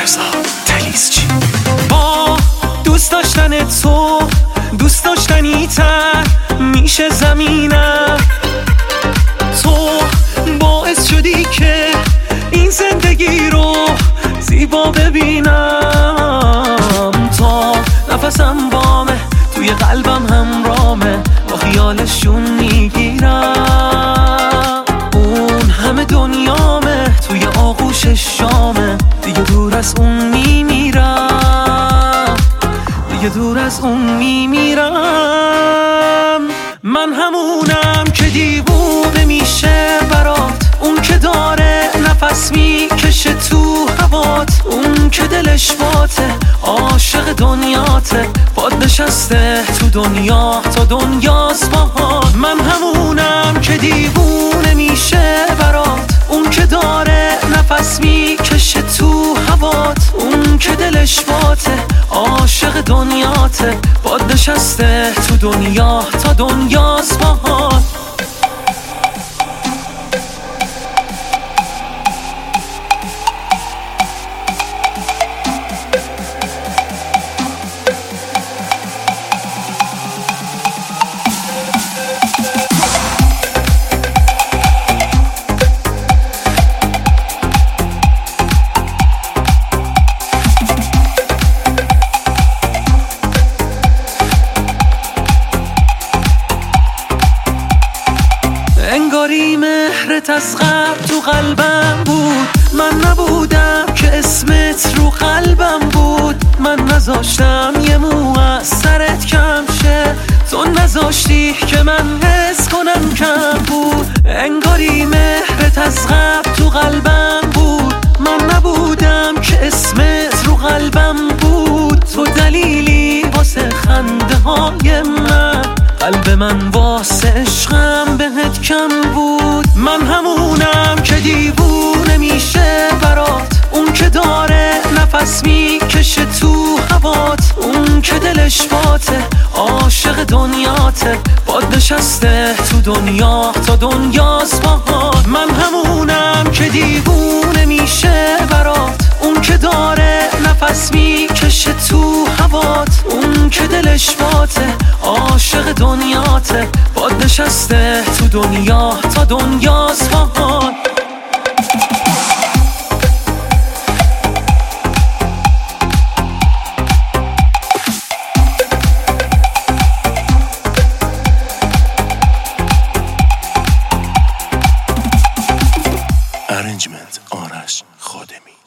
مرزا تلیسچی. با دوست داشتن تو دوست داشتنی تر میشه زمینم. تو باعث شدی که این زندگی رو زیبا ببینم. تا نفسم بامه توی قلبم همرامه، با خیالشون میگیرم. اون همه دنیامه توی آغوش شامه، دیگه دور از اون میمیرم، دیگه دور از اون میمیرم. من همونم که دیوونه میشه برات، اون که داره نفس میکشه تو هوات، اون که دلش باته عاشق دنیاته، باد نشسته تو دنیا تا دنیاست باهات. من همونم که دیوونه میشه برات، اون که داره نفس میکشه تو هوات، اون که دلش باته عاشق دنیاته، باد نشسته تو دنیا تا دنیاست باهات. انگاری مهرت از قبل تو قلبم بود، من نبودم که اسمت رو قلبم بود. من نذاشتم یه مو از سرت کم شه، تو نذاشتی که من حس کنم کم بود. انگاری مهرت از قبل تو قلبم بود، من نبودم که اسمت رو قلبم بود. تو دلیلی واسه خنده های من، قلب من واسه عشقم بهت کم بود. من همونم که دیوونه میشه برات، اون که داره نفس میکشه تو هوات، اون که دلش باته عاشق دنیاته، باد نشسته تو دنیا تا دنیاست باهات. من همونم که دیوونه میشه برات، اون که داره نفس میکشه تو هوات، اون که دلش باته عاشق دنیاته، باد نشسته تو دنیا تا دنیاست باهات. ارنجمنت آرش خادمی.